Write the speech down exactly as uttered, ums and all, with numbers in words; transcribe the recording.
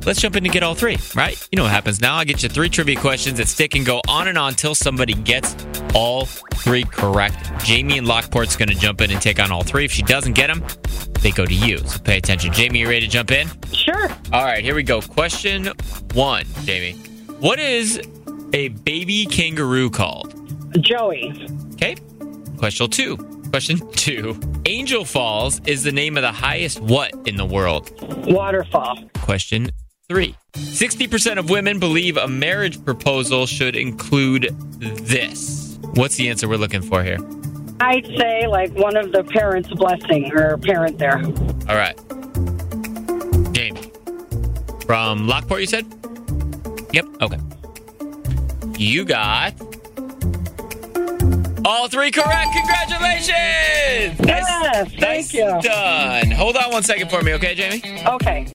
let's jump in and get all three, right? You know what happens now. I get you three trivia questions that stick and go on and on until somebody gets all three correct. Jamie in Lockport's going to jump in and take on all three. If she doesn't get them, they go to you. So pay attention. Jamie, you ready to jump in? Sure. All right, here we go. Question one, Jamie. What is a baby kangaroo called? Joey. Okay. Question two. Question two. Angel Falls is the name of the highest what in the world? Waterfall. Question three. sixty percent of women believe a marriage proposal should include this. What's the answer we're looking for here? I'd say like one of the parents' blessing or parent there. All right. Jamie. From Lockport, you said? Yep. Okay. You got all three correct. Congratulations! Yes, nice, thank nice you. Done. Hold on one second for me, okay, Jamie? Okay.